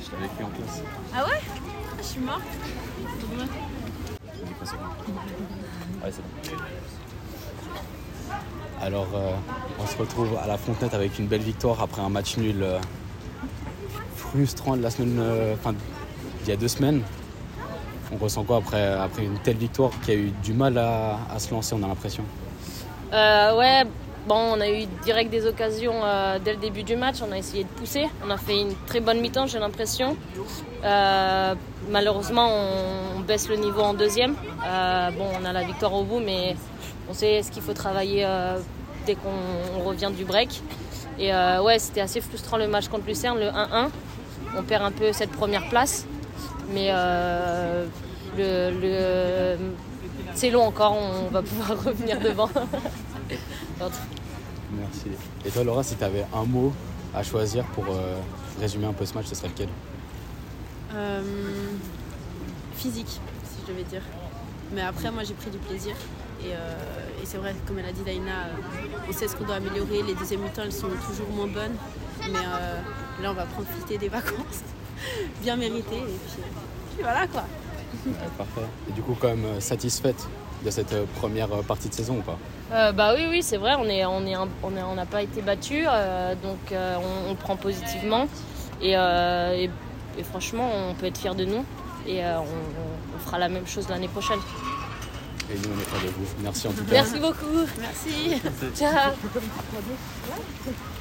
Je t'avais écrit en classe. Ah ouais? Je suis morte. Ouais, c'est bon. Alors, on se retrouve à la Fontenette avec une belle victoire après un match nul frustrant de la semaine, il y a 2 semaines. On ressent quoi après une telle victoire qui a eu du mal à se lancer, on a l'impression? Ouais, bon, on a eu direct des occasions dès le début du match. On a essayé de pousser. On a fait une très bonne mi-temps, j'ai l'impression. Malheureusement, on baisse le niveau en deuxième. Bon, on a la victoire au bout, mais on sait ce qu'il faut travailler dès qu'on revient du break. Et ouais, c'était assez frustrant le match contre Lucerne, le 1-1. On perd un peu cette première place. Mais c'est long encore, on va pouvoir revenir devant. Merci. Et toi, Laura, si tu avais un mot à choisir pour résumer un peu ce match, ce serait lequel? Physique, si je devais dire. Mais après, moi, j'ai pris du plaisir. Et c'est vrai, comme elle a dit, Daïna, on sait ce qu'on doit améliorer. Les deuxièmes mi-temps, elles sont toujours moins bonnes. Mais là, on va profiter des vacances. Bien méritées. Et puis voilà, quoi. Ouais, parfait. Et du coup, quand même satisfaite de cette première partie de saison ou pas? Bah oui, c'est vrai, on n'a pas été battus, donc on le prend positivement. Et franchement, on peut être fiers de nous. Et on fera la même chose l'année prochaine. Et nous, on est fiers de vous. Merci en tout cas. Merci beaucoup. Merci. Ciao.